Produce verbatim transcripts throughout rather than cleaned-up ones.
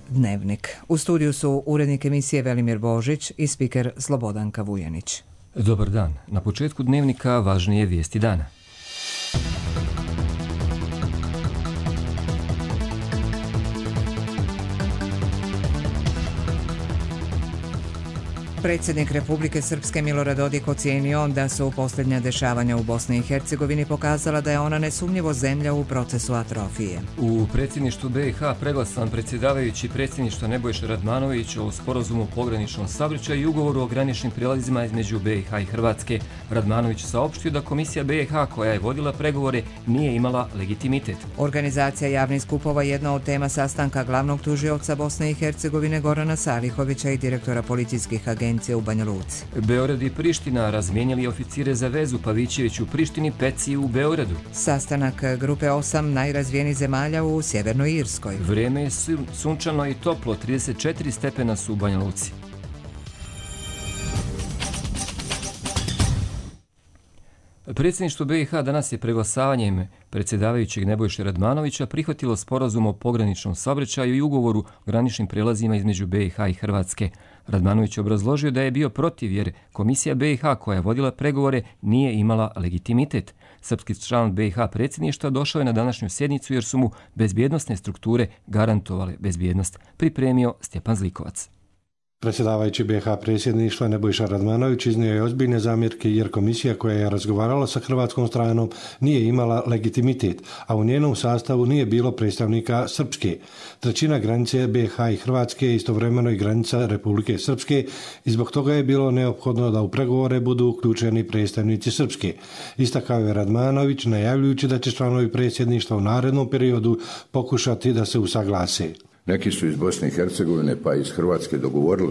Dnevnik. U studiju su urednik emisije Velimir Božić i spiker Slobodanka Vujanić. Dobar dan. Na početku Dnevnika važnije vijesti dana. Predsjednik Republike Srpske Milorad Dodik ocijenio da su posljednja dešavanja u Bosni i Hercegovini pokazala da je ona nesumnjivo zemlja u procesu atrofije. U predsjedništvu B i H preglasan predsjedavajući predsjedništva Nebojša Radmanović o sporazumu o pograničnom saobraćaju i ugovoru o graničnim prijelazima između B i H i Hrvatske. Radmanović saopštio da komisija B i H koja je vodila pregovore nije imala legitimitet. Organizacija javnih skupova je jedna od tema sastanka glavnog tužioca Bosne i Hercegovine Gorana Salihovića i direktora policijskih agencija u Banja Luci. Beograd i Priština razmijenili oficire za vezu, Pavićević u Prištini, Peci u Beogradu. Sastanak grupe osam najrazvijenijih zemalja u Sjevernoj Irskoj. Vrijeme je sunčano i toplo, trideset četiri stepena su u Banja Luci. Predsjedništvo B i H danas je preglasavanjem predsjedavajućeg Nebojše Radmanovića prihvatilo sporazum o pograničnom saobraćaju i ugovoru o graničnim prijelazima između B i H i Hrvatske. Radmanović je obrazložio da je bio protiv jer komisija B i H koja je vodila pregovore nije imala legitimitet. Srpski član B i H predsjedništva došao je na današnju sjednicu jer su mu bezbjednosne strukture garantovale bezbjednost, pripremio Stjepan Zlikovac. Predsjedavajući B i H predsjedništva Nebojša Radmanović iznio je ozbiljne zamjerke jer komisija koja je razgovarala sa hrvatskom stranom nije imala legitimitet, a u njenom sastavu nije bilo predstavnika Srpske. Trećina granice B i H i Hrvatske je istovremeno i granica Republike Srpske i zbog toga je bilo neophodno da u pregovore budu uključeni predstavnici Srpske. Istakao je Radmanović najavljujući da će članovi predsjedništva u narednom periodu pokušati da se usaglase. Neki su iz Bosne i Hercegovine pa iz Hrvatske dogovorili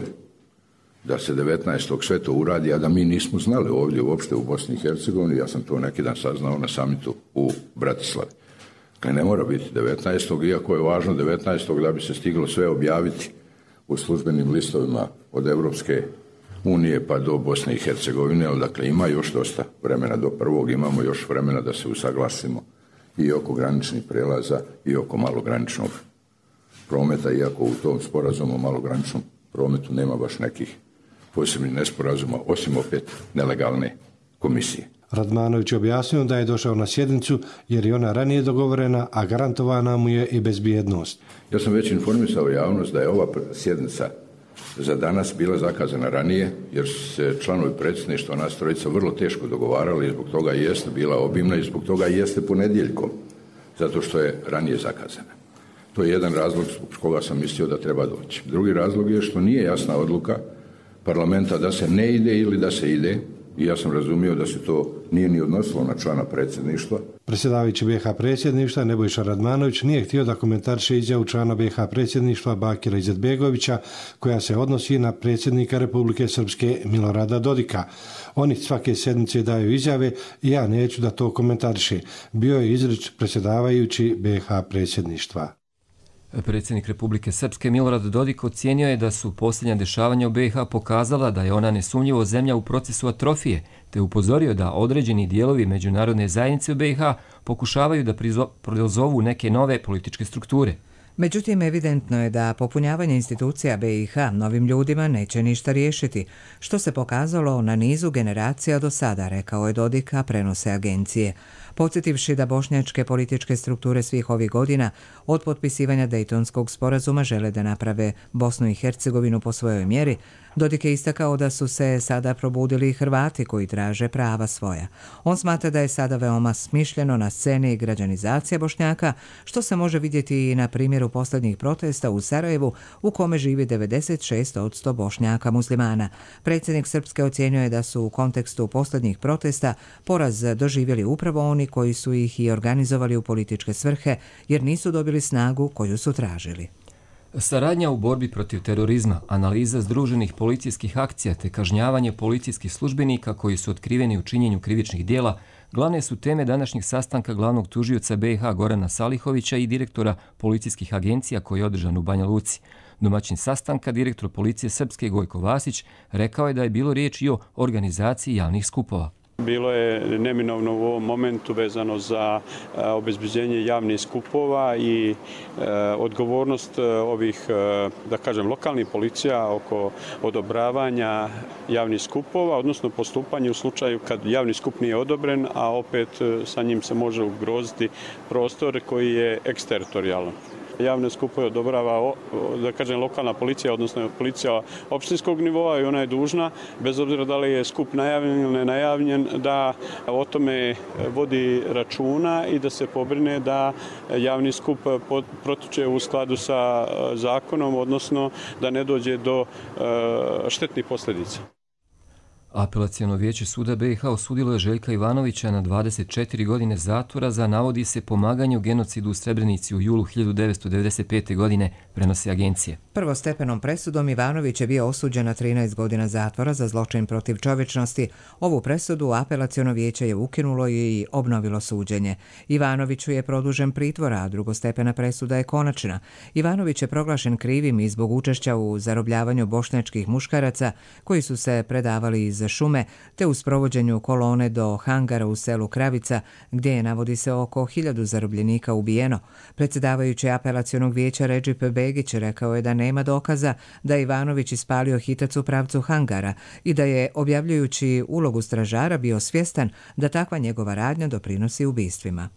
da se devetnaestog sve to uradi, a da mi nismo znali ovdje uopšte u Bosni i Hercegovini. Ja sam to neki dan saznao na samitu u Bratislavi. Dakle, ne mora biti devetnaestog iako je važno devetnaestog da bi se stiglo sve objaviti u službenim listovima od Europske unije pa do Bosne i Hercegovine, ali dakle ima još dosta vremena do prvog, imamo još vremena da se usaglasimo i oko graničnih prelaza i oko malograničnog prometa, iako u tom sporazumu o malograničnom prometu nema baš nekih posebnih nesporazuma, osim opet nelegalne komisije. Radmanović je objasnio da je došao na sjednicu jer je ona ranije dogovorena, a garantovana mu je i bezbjednost. Ja sam već informisao javnost da je ova sjednica za danas bila zakazana ranije, jer su se članovi predsjedništva nas trojica vrlo teško dogovarali i zbog toga jeste bila obimna i zbog toga jeste ponedjeljkom, zato što je ranije zakazana. To je jedan razlog zbog koga sam mislio da treba doći. Drugi razlog je što nije jasna odluka parlamenta da se ne ide ili da se ide i ja sam razumio da se to nije ni odnosilo na člana predsjedništva. Predsjedavajući B i H predsjedništva Nebojša Radmanović nije htio da komentariše izjavu člana B i H predsjedništva Bakira Izetbegovića koja se odnosi na predsjednika Republike Srpske Milorada Dodika. Oni svake sjednice daju izjave i ja neću da to komentariše. Bio je izrič predsjedavajući B i H predsjedništva. Predsjednik Republike Srpske Milorad Dodik ocijenio je da su posljednja dešavanja u B i H pokazala da je ona nesumnjivo zemlja u procesu atrofije, te upozorio da određeni dijelovi međunarodne zajednice u B i H pokušavaju da prizovu neke nove političke strukture. Međutim, evidentno je da popunjavanje institucija B i H novim ljudima neće ništa riješiti, što se pokazalo na nizu generacija do sada, rekao je Dodik, a prenose agencije. Podsjetivši da bošnjačke političke strukture svih ovih godina od potpisivanja Dejtonskog sporazuma žele da naprave Bosnu i Hercegovinu po svojoj mjeri, Dodik je istakao da su se sada probudili i Hrvati koji traže prava svoja. On smatra da je sada veoma smišljeno na sceni građanizacija Bošnjaka, što se može vidjeti i na primjeru posljednjih protesta u Sarajevu u kome živi devedeset šest posto Bošnjaka muslimana. Predsjednik Srpske ocjenjuje da su u kontekstu posljednjih protesta poraz doživjeli upravo oni koji su ih i organizovali u političke svrhe jer nisu dobili snagu koju su tražili. Saradnja u borbi protiv terorizma, analiza združenih policijskih akcija te kažnjavanje policijskih službenika koji su otkriveni u činjenju krivičnih dijela glavne su teme današnjeg sastanka glavnog tužioca B i H Gorana Salihovića i direktora policijskih agencija koji je održan u Banja Luci. Domaćin sastanka, direktor policije Srpske Gojko Vasić, rekao je da je bilo riječ i o organizaciji javnih skupova. Bilo je neminovno u ovom momentu vezano za obezbeđenje javnih skupova i odgovornost ovih, da kažem, lokalnih policija oko odobravanja javnih skupova, odnosno postupanje u slučaju kad javni skup nije odobren, a opet sa njim se može ugroziti prostor koji je eksteritorijalan. Javne skupove odobrava, da kažem, lokalna policija, odnosno policija opštinskog nivoa i ona je dužna, bez obzira da li je skup najavljen ili nenajavljen, da o tome vodi računa i da se pobrine da javni skup protiče u skladu sa zakonom, odnosno da ne dođe do štetnih posljedica. Apelaciono vijeće suda B i H osudilo je Željka Ivanovića na dvadeset četiri godine zatvora za, navodi se, pomaganje u genocidu u Srebrenici u julu hiljadu devetsto devedeset pete. godine, prenosi agencije. Prvostepenom presudom Ivanović je bio osuđen na trinaest godina zatvora za zločin protiv čovječnosti. Ovu presudu apelaciono vijeće je ukinulo i obnovilo suđenje. Ivanoviću je produžen pritvor, a drugostepena presuda je konačna. Ivanović je proglašen krivim i zbog učešća u zarobljavanju bošnjačkih muškaraca koji su se predavali iz šume, te u sprovođenju kolone do hangara u selu Kravica, gdje je, navodi se, oko hiljadu zarobljenika ubijeno. Predsjedavajući apelacionog vijeća Redžip Begić rekao je da nema dokaza da je Ivanović ispalio hitac u pravcu hangara i da je, objavljujući ulogu stražara, bio svjestan da takva njegova radnja doprinosi ubistvima.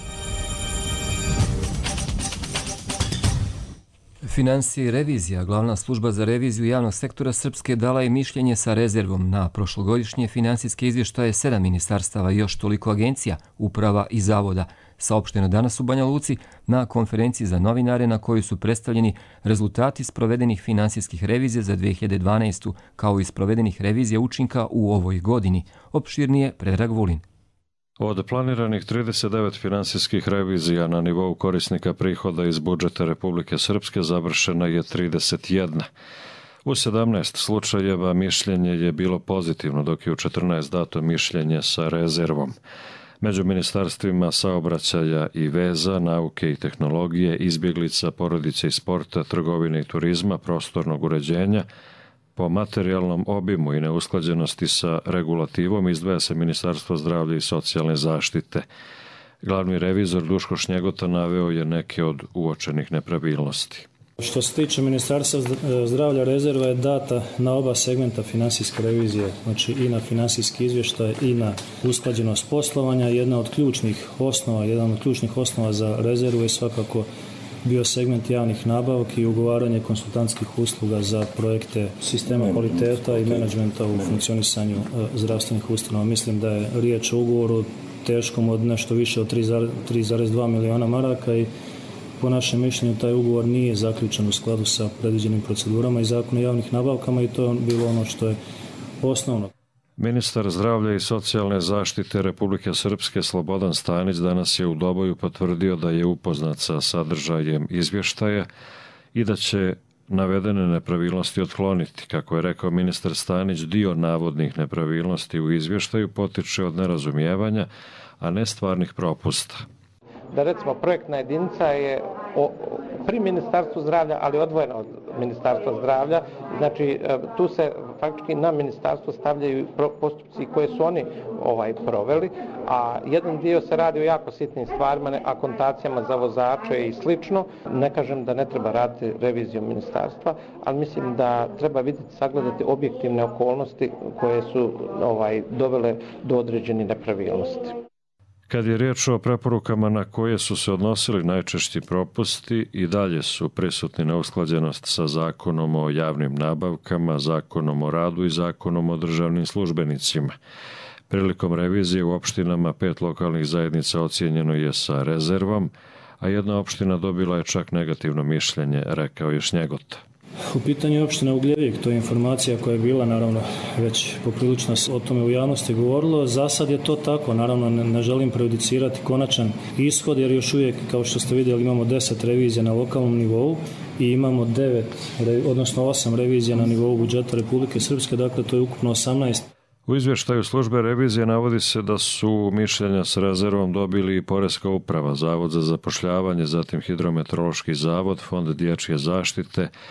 Financije i revizija, glavna služba za reviziju javnog sektora Srpske, dala je mišljenje sa rezervom na prošlogodišnje financijske izvještaje sedam ministarstava i još toliko agencija, uprava i zavoda, saopšteno danas u Banja Luci na konferenciji za novinare na kojoj su predstavljeni rezultati sprovedenih finansijskih revizija za dve hiljade dvanaestu. kao i sprovedenih revizija učinka u ovoj godini. Opširnije Predrag Vulin. Od planiranih trideset devet finansijskih revizija na nivou korisnika prihoda iz budžeta Republike Srpske završena je trideset jedna. U sedamnaest slučajeva mišljenje je bilo pozitivno, dok je u četrnaest dato mišljenje sa rezervom. Među ministarstvima saobraćaja i veza, nauke i tehnologije, izbjeglica, porodice i sporta, trgovine i turizma, prostornog uređenja, po materijalnom obimu i neusklađenosti sa regulativom izdvaja se Ministarstvo zdravlja i socijalne zaštite. Glavni revizor Duško Šnjegota naveo je neke od uočenih nepravilnosti. Što se tiče Ministarstva zdravlja, rezerva je data na oba segmenta finansijske revizije, znači i na finansijski izvještaj i na usklađenost poslovanja. Jedna od ključnih osnova, jedan od ključnih osnova za rezervu je svakako bio segment javnih nabavki i ugovaranje konsultantskih usluga za projekte sistema kvaliteta i menadžmenta u funkcionisanju zdravstvenih ustanova. Mislim da je riječ o ugovoru teškom od nešto više od tri zarez dva miliona maraka i po našem mišljenju taj ugovor nije zaključen u skladu sa predviđenim procedurama i zakonom o javnih nabavkama i to je bilo ono što je osnovno. Ministar zdravlja i socijalne zaštite Republike Srpske Slobodan Stanić danas je u Doboju potvrdio da je upoznat sa sadržajem izvještaja i da će navedene nepravilnosti otkloniti. Kako je rekao ministar Stanić, dio navodnih nepravilnosti u izvještaju potiče od nerazumijevanja, a ne stvarnih propusta. Da recimo projektna jedinica je o, pri Ministarstvu zdravlja, ali odvojena od Ministarstva zdravlja. Znači tu se faktički na ministarstvo stavljaju postupci koje su oni ovaj proveli, a jedan dio se radi o jako sitnim stvarima, akontacijama za vozače i slično. Ne kažem da ne treba raditi reviziju ministarstva, ali mislim da treba vidjeti, sagledati objektivne okolnosti koje su ovaj dovele do određenih nepravilnosti. Kad je riječ o preporukama na koje su se odnosili najčešći propusti, i dalje su prisutni neusklađenost sa zakonom o javnim nabavkama, zakonom o radu i zakonom o državnim službenicima. Prilikom revizije u opštinama pet lokalnih zajednica ocijenjeno je sa rezervom, a jedna opština dobila je čak negativno mišljenje, rekao je Šnjegota. U pitanju opštine Ugljevik, to je informacija koja je bila, naravno, već poprilično o tome u javnosti govorilo. Za sad je to tako, naravno ne, ne želim prejudicirati konačan ishod, jer još uvijek, kao što ste vidjeli, imamo deset revizija na lokalnom nivou i imamo devet, odnosno osam revizija na nivou budžeta Republike Srpske, dakle to je ukupno osamnaest. U izvještaju službe revizije navodi se da su mišljenja s rezervom dobili i Poreska uprava, Zavod za zapošljavanje, zatim Hidrometeorološki zavod, Fond dječje zaštite,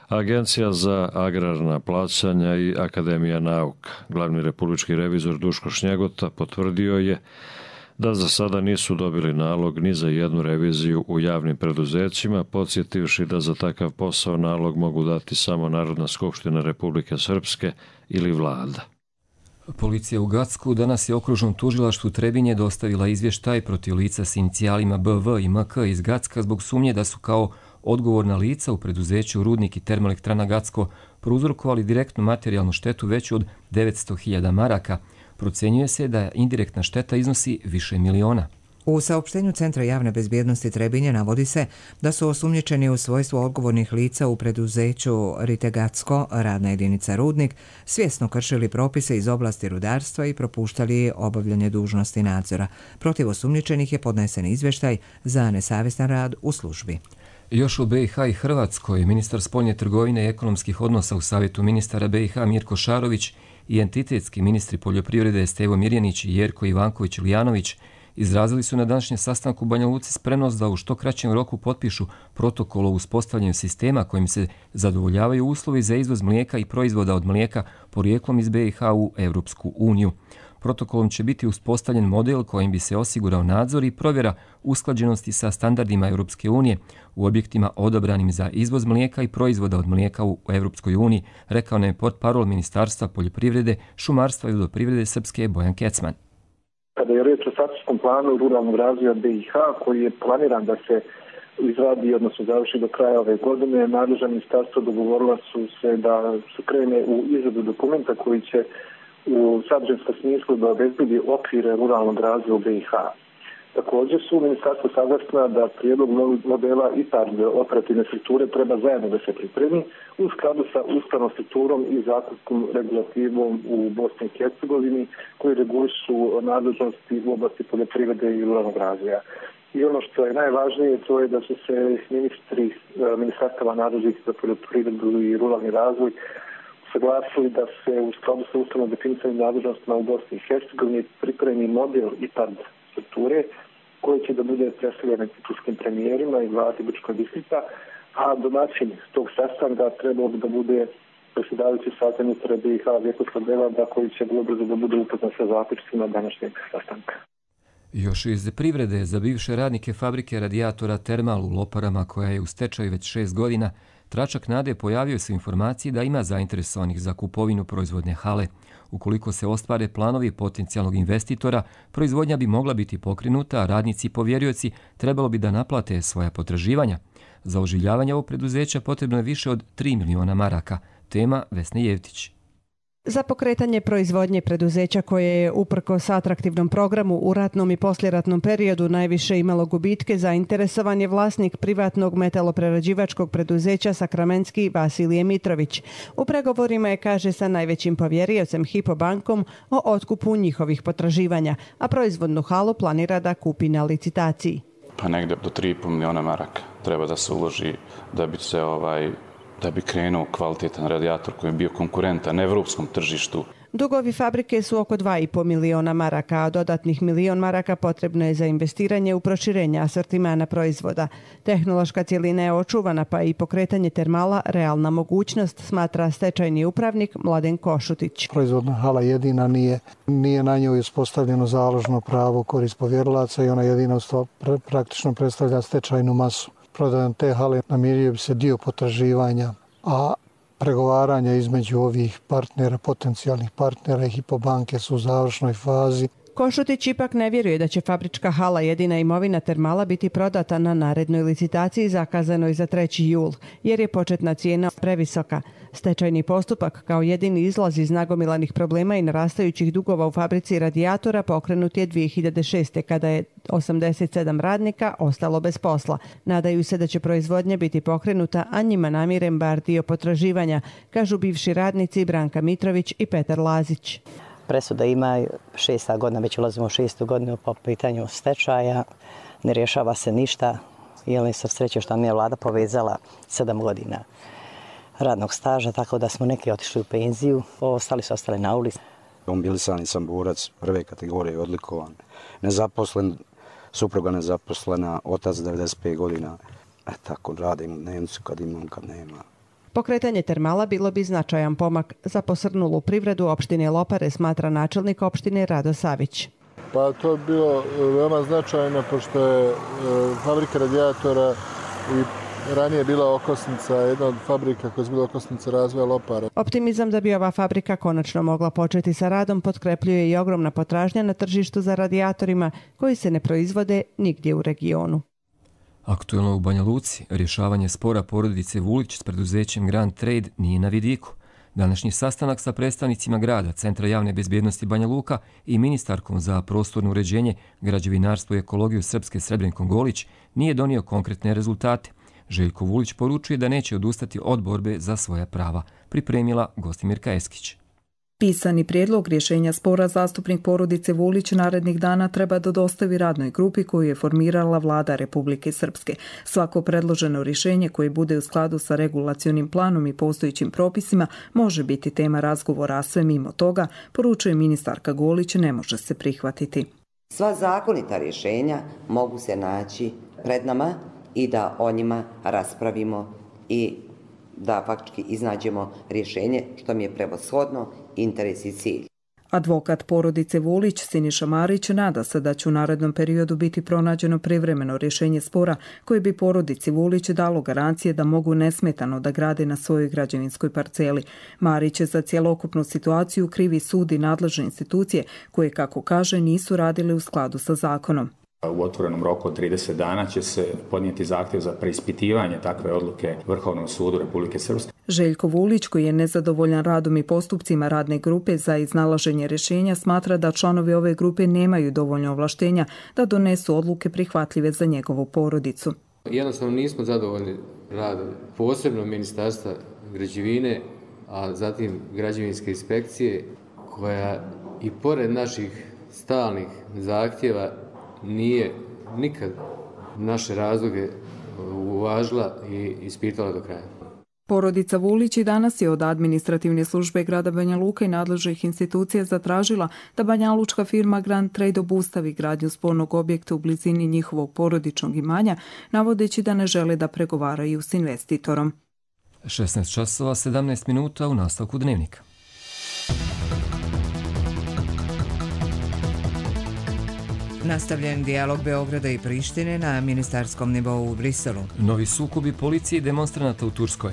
Agencija za agrarna plaćanja i Akademija nauka. Glavni republički revizor Duško Šnjegota potvrdio je da za sada nisu dobili nalog ni za jednu reviziju u javnim preduzećima, podsjetivši da za takav posao nalog mogu dati samo Narodna skupština Republike Srpske ili vlada. Policija u Gacku danas je okružnom tužilaštvu Trebinje dostavila izvještaj protiv lica s inicijalima B V i M K iz Gacka zbog sumnje da su kao odgovorna lica u preduzeću Rudnik i Termoelektrana Gacko prouzrokovali direktnu materijalnu štetu veću od devetsto hiljada maraka. Procenjuje se da indirektna šteta iznosi više miliona. U saopštenju Centra javne bezbjednosti Trebinje navodi se da su osumnjičeni u svojstvu odgovornih lica u preduzeću Rite Gacko, radna jedinica Rudnik, svjesno kršili propise iz oblasti rudarstva i propuštali obavljanje dužnosti nadzora. Protiv osumnjičenih je podnesen izvještaj za nesavjestan rad u službi. Još u B i H i Hrvatskoj, ministar spoljne trgovine i ekonomskih odnosa u Savjetu ministara B i H Mirko Šarović i entitetski ministri poljoprivrede Stevo Mirjanić i Jerko Ivanković-Lijanović izrazili su na današnjem sastanku u Banja Luci spremnost da u što kraćem roku potpišu protokol o uspostavljanju sistema kojim se zadovoljavaju uslovi za izvoz mlijeka i proizvoda od mlijeka porijeklom iz B i H u Europsku uniju. Protokolom će biti uspostavljen model kojim bi se osigurao nadzor i provjera usklađenosti sa standardima Europske unije u objektima odabranim za izvoz mlijeka i proizvoda od mlijeka u Europskoj uniji, rekao je portparol Ministarstva poljoprivrede, šumarstva i vodoprivrede Srpske Bojan Kecman. Kada je riječ o strateškom planu ruralnog razvoja B i H koji je planiran da se izradi, odnosno završi do kraja ove godine, nadležna ministarstva dogovorila su se da se krene u izradu dokumenta koji će u sadržajskom smislu da obezbedi okvire ruralnog razvoja u B i H. Također su ministarstvo saglasna da prijedlog novih modela I P A R D operativne strukture treba zajedno da se pripremi u skladu sa ustavnom strukturom i zakonskom regulativom u Bosni i Hercegovini koji regulišu nadležnosti u oblasti poljoprivrede i ruralnog razvoja. I ono što je najvažnije to je da su se ministri ministarstava nadležnih za poljoprivredu i ruralni razvoj saglasili da se u skladu sa ustavnom definicijom nadležnostima u Bosni i Hercegovini pripremi model I P A R D strukture koji će da bude predstavljen institutskim premijerima i vladi Grčkog distrikta, a domaćin tog sastanka trebalo bi da bude predsjedavajući sastav ministra B i H Vjekoslav Belanda koji će vrlo brzo da bude upoznat sa zaključcima današnjeg sastanka. Još iz privrede za bivše radnike fabrike radijatora Termal u Loparama koja je u stečaju već šest godina, Tračak nade pojavio se u informaciji da ima zainteresovanih za kupovinu proizvodne hale. Ukoliko se ostvare planovi potencijalnog investitora, proizvodnja bi mogla biti pokrenuta, a radnici i povjerioci trebalo bi da naplate svoja potraživanja. Za oživljavanje ovog preduzeća potrebno je više od tri miliona maraka. Tema Vesne Jevtić. Za pokretanje proizvodnje preduzeća koje je uprkos atraktivnom programu u ratnom i posljeratnom periodu najviše imalo gubitke, zainteresovan je vlasnik privatnog metaloprerađivačkog preduzeća Sakramenski Vasilije Mitrović. U pregovorima je, kaže, sa najvećim povjeriocem Hypo bankom o otkupu njihovih potraživanja, a proizvodnu halu planira da kupi na licitaciji. Pa negdje do tri i pol miliona maraka treba da se uloži da bi se ovaj da bi krenuo kvalitetan radijator koji je bio konkurentan na evropskom tržištu. Dugovi fabrike su oko dva i pol miliona maraka, a dodatnih milion maraka potrebno je za investiranje u proširenje asortimana proizvoda. Tehnološka cjelina je očuvana, pa i pokretanje termala realna mogućnost, smatra stečajni upravnik Mladen Košutić. Proizvodna hala jedina nije, nije na njoj uspostavljeno založno pravo korist povjerilaca i ona jedina praktično predstavlja stečajnu masu. Prodajom te hale namirio bi se dio potraživanja, a pregovaranja između ovih partnera, potencijalnih partnera i Hypo banke su u završnoj fazi. Košutić ipak ne vjeruje da će fabrička hala jedina imovina termala biti prodata na narednoj licitaciji zakazanoj za treći jul, jer je početna cijena previsoka. Stečajni postupak kao jedini izlaz iz nagomilanih problema i narastajućih dugova u fabrici radijatora pokrenut je dvije hiljade šeste. kada je osamdeset sedam radnika ostalo bez posla. Nadaju se da će proizvodnja biti pokrenuta, a njima namiren bar dio potraživanja, kažu bivši radnici Branka Mitrović i Petar Lazić. Presuda ima šesta godina, već ulazimo u šestu godinu po pitanju stečaja, ne rješava se ništa, jer sam sreće što mi je vlada povezala sedam godina radnog staža, tako da smo neki otišli u penziju, ostali su ostali na ulici. Mobilisani sam borac prve kategorije, odlikovan, nezaposlen, supruga nezaposlena, otac devedeset pet godina, e tako radim dnevnicu kad imam, kad nema. Pokretanje termala bilo bi značajan pomak za posrnulu privredu opštine Lopare, smatra načelnik opštine Rado Savić. Pa to je bilo veoma značajno pošto je fabrika radijatora i ranije bila okosnica, jedna od fabrika koja je bila okosnica razvoja Lopare. Optimizam da bi ova fabrika konačno mogla početi sa radom potkrepljuje i ogromna potražnja na tržištu za radijatorima koji se ne proizvode nigdje u regionu. Aktuelno u Banja Luci, rješavanje spora porodice Vulić s preduzećem Grand Trade nije na vidiku. Današnji sastanak sa predstavnicima grada, Centra javne bezbjednosti Banja Luka i ministarkom za prostorno uređenje, građevinarstvo i ekologiju Srpske Srebrenkom Golić nije donio konkretne rezultate. Željko Vulić poručuje da neće odustati od borbe za svoja prava, pripremila Gostimirka Eskić. Pisani prijedlog rješenja spora zastupnik porodice Vulić narednih dana treba da dostavi radnoj grupi koju je formirala vlada Republike Srpske. Svako predloženo rješenje koje bude u skladu sa regulacionim planom i postojećim propisima može biti tema razgovora, a sve mimo toga, poručuje ministarka Golić, ne može se prihvatiti. Sva zakonita rješenja mogu se naći pred nama i da o njima raspravimo i da faktički iznađemo rješenje što mi je prevashodno interes i cilj. Advokat porodice Vulić, Siniša Marić, nada se da će u narednom periodu biti pronađeno privremeno rješenje spora koje bi porodici Vulić dalo garancije da mogu nesmetano da grade na svojoj građevinskoj parceli. Marić za cjelokupnu situaciju krivi sud i nadležne institucije koje, kako kaže, nisu radile u skladu sa zakonom. U otvorenom roku od trideset dana će se podnijeti zahtjev za preispitivanje takve odluke Vrhovnom sudu Republike Srpske. Željko Vulić, koji je nezadovoljan radom i postupcima radne grupe za iznalaženje rješenja, smatra da članovi ove grupe nemaju dovoljno ovlaštenja da donesu odluke prihvatljive za njegovu porodicu. Jednostavno nismo zadovoljni radom, posebno Ministarstva građevine, a zatim građevinske inspekcije, koja i pored naših stalnih zahtjeva nije nikad naše razloge uvažila i ispitala do kraja. Porodica Vulić i danas je od administrativne službe grada Banja Luka i nadležnih institucija zatražila da banjalučka firma Grand Trade obustavi gradnju spornog objekta u blizini njihovog porodičnog imanja, navodeći da ne žele da pregovaraju s investitorom. šesnaest časova sedamnaest minuta u nastavku dnevnika. Nastavljen dijalog Beograda i Prištine na ministarskom nivou u Briselu. Novi sukobi policije i demonstranata u Turskoj.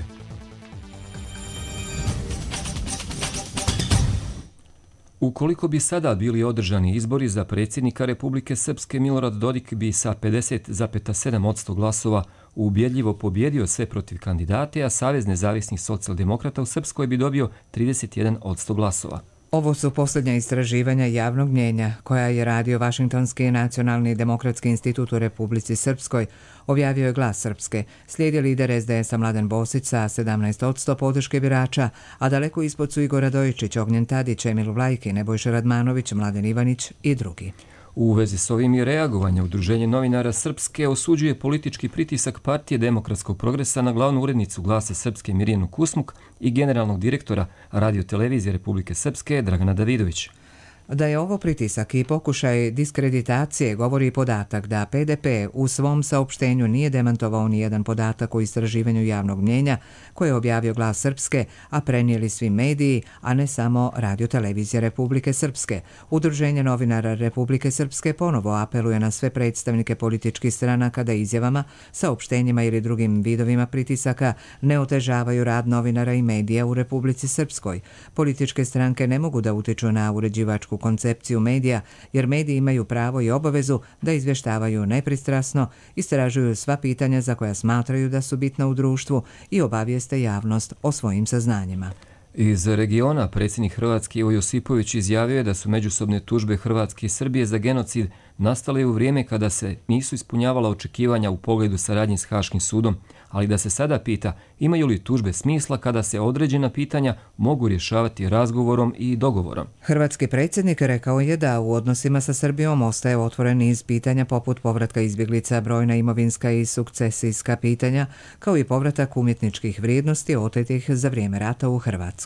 Ukoliko bi sada bili održani izbori za predsjednika Republike Srpske, Milorad Dodik bi sa pedeset zarez sedam posto glasova ubjedljivo pobjedio sve protiv kandidate, a Savez nezavisnih socijaldemokrata u Srpskoj bi dobio trideset jedan posto glasova. Ovo su posljednja istraživanja javnog mnjenja koja je radio Vašingtonski nacionalni demokratski institut u Republici Srpskoj, objavio je Glas Srpske. Slijedi lider es de es-a Mladen Bosić sa sedamnaest posto podrške birača, a daleko ispod su Igor Radojičić, Ognjen Tadić, Emil Vlajki, Nebojša Radmanović, Mladen Ivanić i drugi. U vezi s ovim je reagovanje Udruženje novinara Srpske osuđuje politički pritisak Partije demokratskog progresa na glavnu urednicu Glasa Srpske Mirjanu Kusmuk i generalnog direktora radiotelevizije Republike Srpske Dragana Davidović. Da je ovo pritisak i pokušaj diskreditacije govori i podatak da pe de pe u svom saopštenju nije demantovao ni jedan podatak o istraživanju javnog mnjenja koje je objavio Glas Srpske, a prenijeli svi mediji, a ne samo radiotelevizija Republike Srpske. Udruženje novinara Republike Srpske ponovo apeluje na sve predstavnike političkih stranaka da izjavama, saopštenjima ili drugim vidovima pritisaka ne otežavaju rad novinara i medija u Republici Srpskoj. Političke stranke ne mogu da utiču na uređivačku koncepciju medija, jer mediji imaju pravo i obavezu da izvještavaju nepristrasno, istražuju sva pitanja za koja smatraju da su bitna u društvu i obavijeste javnost o svojim saznanjima. Iz regiona predsjednik Hrvatske Ivo Josipović izjavio je da su međusobne tužbe Hrvatske i Srbije za genocid nastale u vrijeme kada se nisu ispunjavala očekivanja u pogledu saradnje s Haškim sudom, ali da se sada pita imaju li tužbe smisla kada se određena pitanja mogu rješavati razgovorom i dogovorom. Hrvatski predsjednik rekao je da u odnosima sa Srbijom ostaje otvoren niz pitanja poput povratka izbjeglica, brojna imovinska i sukcesijska pitanja, kao i povratak umjetničkih vrijednosti otetih za vrijeme rata u Hrvatskoj.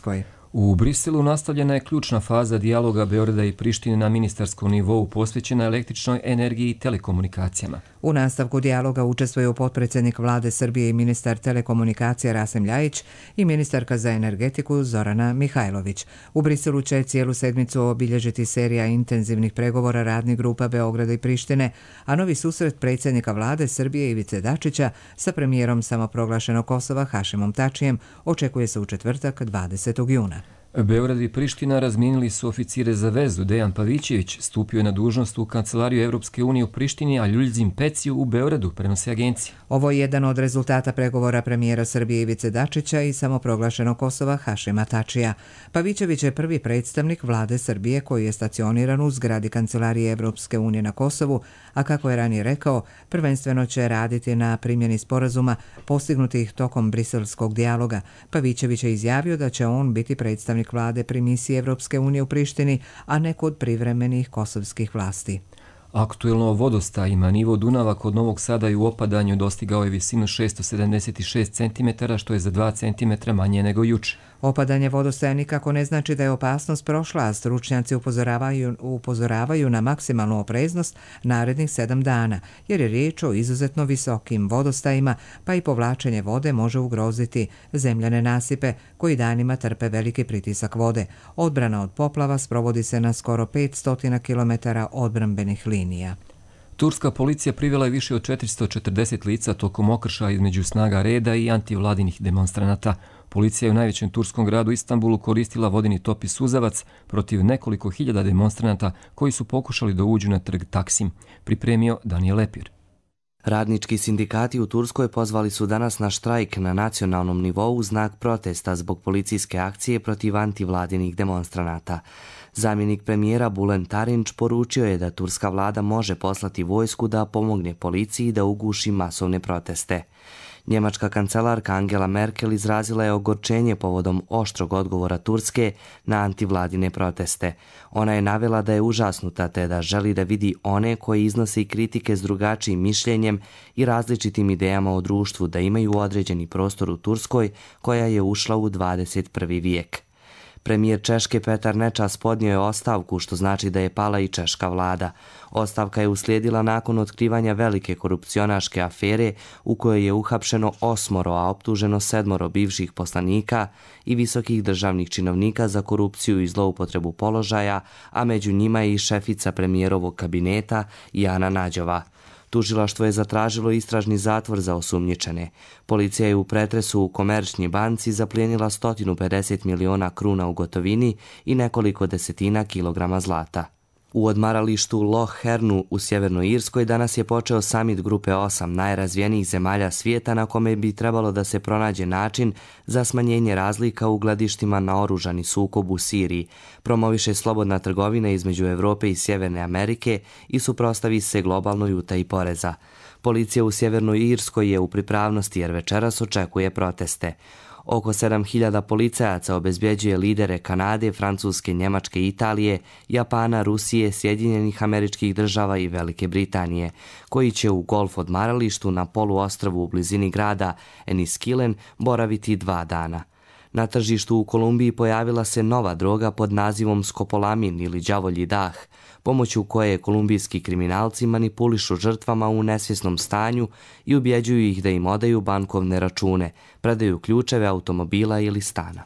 U Briselu nastavljena je ključna faza dijaloga Beograda i Prištine na ministarskom nivou posvećena električnoj energiji i telekomunikacijama. U nastavku dijaloga učestvuju potpredsjednik vlade Srbije i ministar telekomunikacija Rasim Ljajić i ministarka za energetiku Zorana Mihajlović. U Briselu će cijelu sedmicu obilježiti serija intenzivnih pregovora radnih grupa Beograda i Prištine, a novi susret predsjednika vlade Srbije Ivice Dačića sa premijerom samoproglašenog Kosova Hašimom Tačijem očekuje se u četvrtak dvadesetog juna. Beograd i Priština razmijenili su oficire za vezu. Dejan Pavićević stupio je na dužnost u Kancelariju Evropske unije u Prištini, a Ljuljzim Peciju u Beogradu, prenosi agencija. Ovo je jedan od rezultata pregovora premijera Srbije Ivice Dačića i samoproglašenog Kosova Hašima Tačija. Pavićević je prvi predstavnik vlade Srbije koji je stacioniran u zgradi Kancelarije Evropske unije na Kosovu, a kako je ranije rekao, prvenstveno će raditi na primjeni sporazuma postignutih tokom briselskog dijaloga. Pavićević je izjavio da će on biti predstavnik vlade pri misiji Evropske unije u Prištini, a ne kod privremenih kosovskih vlasti. Aktuelno o vodostajima nivo Dunava kod Novog Sada i u opadanju dostigao je visinu šessto sedamdeset šest centimetara, što je za dva centimetra manje nego juče. Opadanje vodostaja nikako ne znači da je opasnost prošla, a stručnjaci upozoravaju, upozoravaju na maksimalnu opreznost narednih sedam dana, jer je riječ o izuzetno visokim vodostajima, pa i povlačenje vode može ugroziti zemljane nasipe koji danima trpe veliki pritisak vode. Odbrana od poplava sprovodi se na skoro petsto kilometara odbrambenih linija. Turska policija privela je više od četiristo četrdeset lica tokom okršaja između snaga reda i antivladinih demonstranata. Policija je u najvećem turskom gradu Istanbulu koristila vodeni top i suzavac protiv nekoliko hiljada demonstranata koji su pokušali da uđu na trg Taksim, pripremio Daniel Lepir. Radnički sindikati u Turskoj pozvali su danas na štrajk na nacionalnom nivou u znak protesta zbog policijske akcije protiv antivladinih demonstranata. Zamjenik premijera Bulen Tarinč poručio je da turska vlada može poslati vojsku da pomogne policiji da uguši masovne proteste. Njemačka kancelarka Angela Merkel izrazila je ogorčenje povodom oštrog odgovora Turske na antivladine proteste. Ona je navela da je užasnuta te da želi da vidi one koji iznose kritike s drugačijim mišljenjem i različitim idejama o društvu da imaju određeni prostor u Turskoj koja je ušla u dvadeset prvi vijek. Premijer Češke Petar Nečas podnio je ostavku, što znači da je pala i češka vlada. Ostavka je uslijedila nakon otkrivanja velike korupcionaške afere u kojoj je uhapšeno osmoro, a optuženo sedmoro bivših poslanika i visokih državnih činovnika za korupciju i zloupotrebu položaja, a među njima je i šefica premijerovog kabineta Jana Nađova. Tužilaštvo je zatražilo istražni zatvor za osumnjičene. Policija je u pretresu u Komerčnoj banci zaplijenila sto pedeset miliona kruna u gotovini i nekoliko desetina kilograma zlata. U odmaralištu Loch Hernu u Sjevernoj Irskoj danas je počeo samit grupe osam najrazvijenijih zemalja svijeta na kome bi trebalo da se pronađe način za smanjenje razlika u gledištima na oružani sukob u Siriji, promoviše slobodna trgovina između Evrope i Sjeverne Amerike i suprotstavi se globalnoj utaji poreza. Policija u Sjevernoj Irskoj je u pripravnosti jer večeras očekuje proteste. Oko sedam hiljada policajaca obezbjeđuje lidere Kanade, Francuske, Njemačke, Italije, Japana, Rusije, Sjedinjenih Američkih Država i Velike Britanije, koji će u golf odmaralištu na poluostrvu u blizini grada Enniskillen boraviti dva dana. Na tržištu u Kolumbiji pojavila se nova droga pod nazivom skopolamin ili đavolji dah, pomoću koje kolumbijski kriminalci manipulišu žrtvama u nesvjesnom stanju i ubjeđuju ih da im odaju bankovne račune, predaju ključeve automobila ili stana.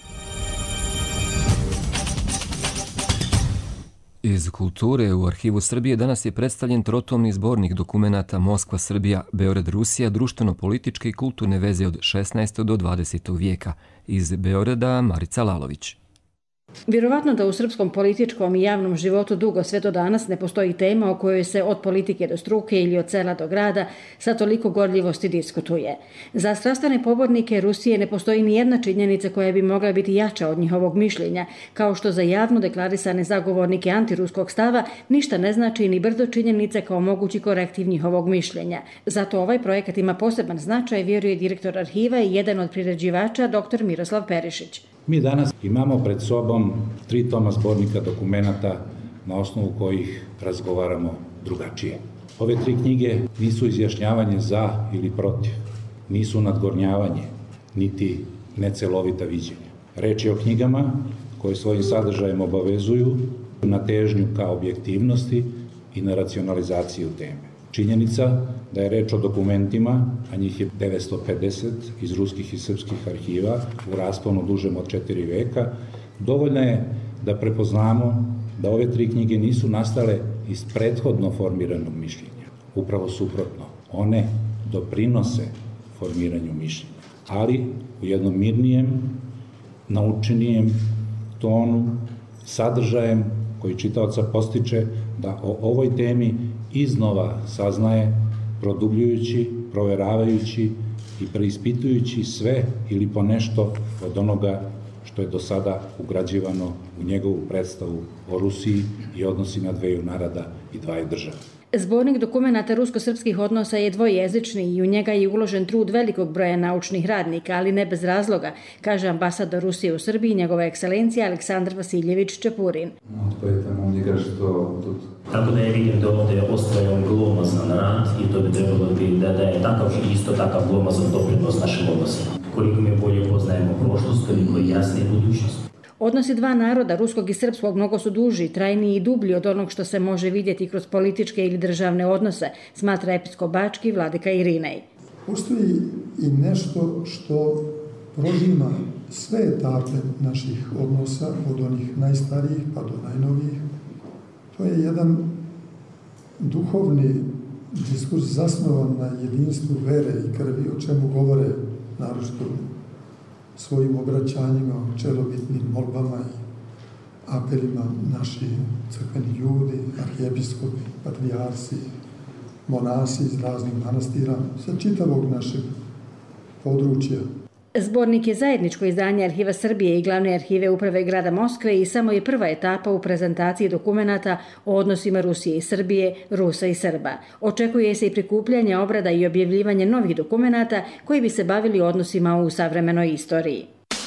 Iz kulture u Arhivu Srbije danas je predstavljen trotomni zbornik dokumenata Moskva, Srbija, Beograd, Rusija, društveno-političke i kulturne veze od šesnaestog do dvadesetog vijeka. Iz Beograda Marica Lalović. Vjerovatno da u srpskom političkom i javnom životu dugo sve do danas ne postoji tema o kojoj se od politike do struke ili od sela do grada sa toliko gorljivosti diskutuje. Za strastvene pobornike Rusije ne postoji ni jedna činjenica koja bi mogla biti jača od njihovog mišljenja, kao što za javno deklarisane zagovornike antiruskog stava ništa ne znači ni brdo činjenice kao mogući korektiv njihovog mišljenja. Zato ovaj projekat ima poseban značaj, vjeruje direktor arhiva i jedan od priređivača dr. Miroslav Perišić. Mi danas imamo pred sobom tri toma zbornika dokumenata na osnovu kojih razgovaramo drugačije. Ove tri knjige nisu izjašnjavanje za ili protiv, nisu nadgornjavanje, niti necelovita viđenja. Reč je o knjigama koje svojim sadržajem obavezuju na težnju ka objektivnosti i na racionalizaciju teme. Činjenica da je reč o dokumentima, a njih je devetsto pedeset iz ruskih i srpskih arhiva u rasponu dužem od četiri veka, dovoljna je da prepoznamo da ove tri knjige nisu nastale iz prethodno formiranog mišljenja. Upravo suprotno, one doprinose formiranju mišljenja, ali u jednom mirnijem, naučenijem tonu, sadržajem koji čitaoca postiče da o ovoj temi iznova saznaje, produbljujući, proveravajući i preispitujući sve ili po nešto od onoga što je do sada ugrađivano u njegovu predstavu o Rusiji i odnosima dveju naroda i dvaju država. Zbornik dokumenata rusko-srpskih odnosa je dvojezični i u njega je uložen trud velikog broja naučnih radnika, ali ne bez razloga, kaže ambasador Rusije u Srbiji, njegova ekscelencija Aleksandar Vasiljević Čepurin. Tako da je vidim da ovdje ostaje glomazan rad i to bi trebalo biti da, da je takav isto takav glomazan doprinos našim odnosima. Koliko mi bolje poznajemo prošlost, toliko i jasnije budućnost. Odnosi dva naroda, ruskog i srpskog, mnogo su duži, trajniji i dublji od onog što se može vidjeti kroz političke ili državne odnose, smatra episkop bački vladika Irinej. Postoji i nešto što prožima sve etape naših odnosa, od onih najstarijih pa do najnovijih. To je jedan duhovni diskurs zasnovan na jedinstvu vere i krvi, o čemu govore naročito svojim obraćanjima, čelobitnim molbama i apelima naši crkveni ljudi, arhijepiskopi, patrijarsi, monasi iz raznih manastira sa čitavog našeg područja. Zbornik je zajedničko izdanje Arhiva Srbije i glavne arhive uprave grada Moskve i samo je prva etapa u prezentaciji dokumenata o odnosima Rusije i Srbije, Rusa i Srba. Očekuje se i prikupljanje, obrada i objavljivanje novih dokumenata koji bi se bavili odnosima u savremenoj istoriji.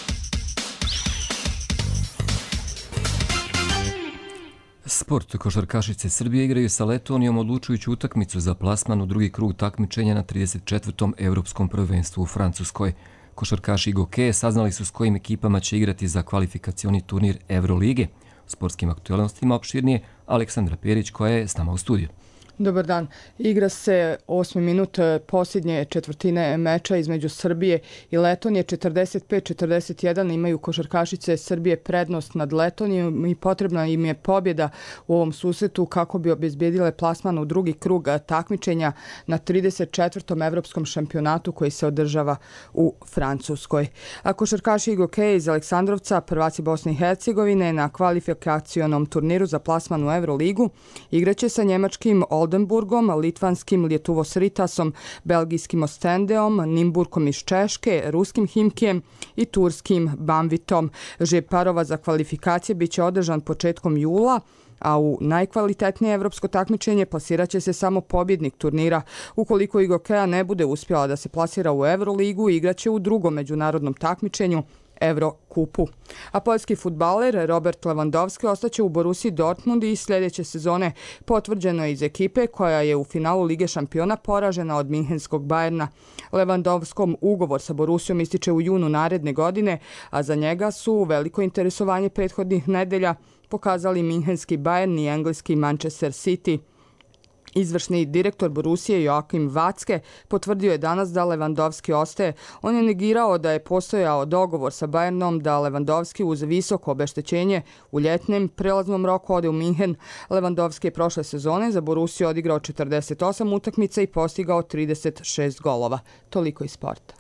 Sport. Košarkašice Srbije igraju sa Letonijom odlučujuću utakmicu za plasman u drugi krug takmičenja na trideset četvrtom Evropskom prvenstvu u Francuskoj. Košarkaši i Gokeje saznali su s kojim ekipama će igrati za kvalifikacioni turnir Evrolige. Sportskim aktualnostima opširnije Aleksandra Perić koja je s nama u studiju. Dobar dan. Igra se osmi minut posljednje četvrtine meča između Srbije i Letonije. četrdeset pet četrdeset jedan imaju košarkašice Srbije prednost nad Letonijom i potrebna im je pobjeda u ovom susretu kako bi obezbijedile plasman u drugi krug takmičenja na trideset četvrtom Evropskom šampionatu koji se održava u Francuskoj. A košarkaši i Gokeje iz Aleksandrovca, prvaci Bosne i Hercegovine, na kvalifikacionom turniru za plasman u Evroligu igraće sa njemačkim Oldenburgom, litvanskim Lietuvos Ritasom, belgijskim Ostendeom, Nimburkom iz Češke, ruskim Himkijem i turskim Banvitom. Žreb parova za kvalifikacije biće održan početkom jula, a u najkvalitetnije evropsko takmičenje plasiraće se samo pobjednik turnira. Ukoliko i Gokeja ne bude uspjela da se plasira u Evroligu, igraće u drugom međunarodnom takmičenju Evrokupu. A poljski fudbaler Robert Lewandowski ostaće u Borussiji Dortmund i sljedeće sezone potvrđeno je iz ekipe koja je u finalu Lige šampiona poražena od minhenskog Bayerna. Lewandowskom ugovor sa Borussijom ističe u junu naredne godine, a za njega su veliko interesovanje prethodnih nedelja pokazali minhenski Bayern i engleski Manchester City. Izvršni direktor Borussije Joachim Watzke potvrdio je danas da Lewandowski ostaje. On je negirao da je postojao dogovor sa Bayernom da Lewandowski uz visoko obeštećenje u ljetnem prelaznom roku ode u Minhen. Lewandowski je prošle sezone za Borussiju odigrao četrdeset osam utakmica i postigao trideset šest golova. Toliko iz sporta.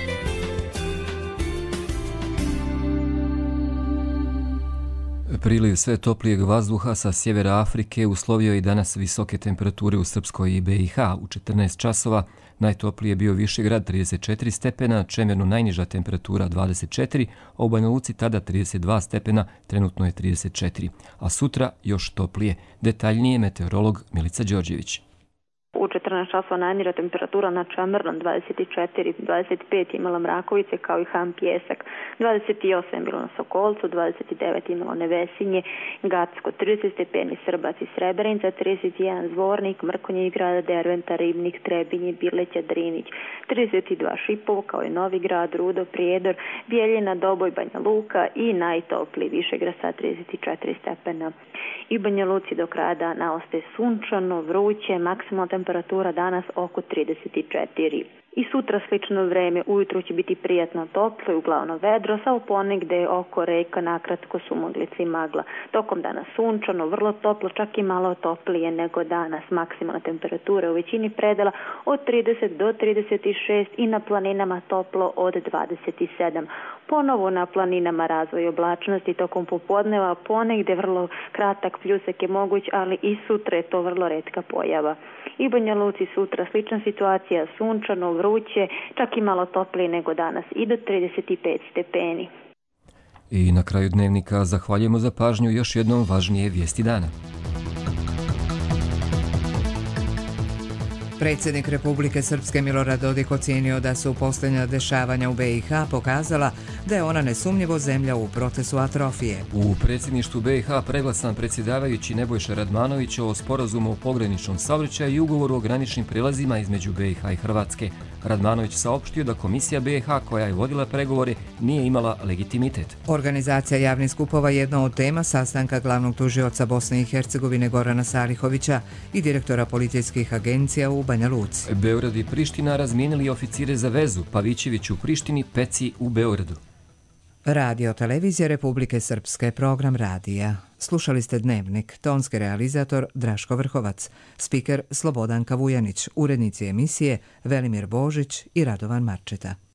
Priliv sve toplijeg vazduha sa sjevera Afrike uslovio i danas visoke temperature u Srpskoj i B i H. U četrnaest časova najtoplije je bio Višegrad trideset četiri stepena, Čemernu najniža temperatura dvadeset četiri, a u Banja Luci tada trideset dva stepena, trenutno je trideset četiri. A sutra još toplije. Detaljnije meteorolog Milica Đorđević. U četrnaest časova najniža temperatura na Čemerlan, dvadeset četiri, dvadeset pet imala Mrakovice kao i Ham Pjesak, dvadeset osam bilo na Sokolcu, dvadeset devet imalo Nevesinje, Gacko, trideset stepeni Srbac i Srebrenica, trideset jedan Zvornik, Mrkonje i grada Derventa, Ribnik, Trebinje, Birleća, Drinić, trideset dva Šipovo kao i Novi Grad, Rudo, Prijedor, Bijeljina, Doboj, Banja Luka i najtopliji Višegrad sa trideset četiri stepena. I Banja Luci do kraja dana ostaje sunčano, vruće, maksimalna temperatura danas oko trideset četiri. I sutra slično vreme, ujutru će biti prijatno toplo i uglavnom vedro, samo ponegde oko reka nakratko su muglice i magla. Tokom dana sunčano, vrlo toplo, čak i malo toplije nego danas. Maksimalna temperatura u većini predela od trideset do trideset šest i na planinama toplo od dvadeset sedam. Ponovo na planinama razvoj oblačnosti tokom popodneva, ponegde vrlo kratak pljusak je moguć, ali i sutra je to vrlo retka pojava. I Banja Luci sutra slična situacija, sunčano, vruće, čak i malo toplije nego danas i do trideset pet stepeni. I na kraju dnevnika zahvaljujemo za pažnju još jednom važnije vijesti dana. Predsjednik Republike Srpske Milorad Dodik ocijenio da su posljednja dešavanja u be i ha pokazala da je ona nesumnjivo zemlja u procesu atrofije. U predsjedništvu be i ha preglasan predsjedavajući Nebojša Radmanović o sporazumu o pograničnom saobraćaju i ugovoru o graničnim prijelazima između be i ha i Hrvatske. Radmanović saopštio da komisija be i ha koja je vodila pregovore nije imala legitimitet. Organizacija javnih skupova je jedna od tema sastanka glavnog tužioca Bosne i Hercegovine Gorana Salihovića i direktora policijskih agencija u Banja Luci. Beograd i Priština razmijenili oficire za vezu, Pavićević u Prištini, Peci u Beogradu. Radio Televizija Republike Srpske, program radija. Slušali ste Dnevnik, tonski realizator Draško Vrhovac, spiker Slobodanka Vujanić, urednici emisije Velimir Božić i Radovan Marčeta.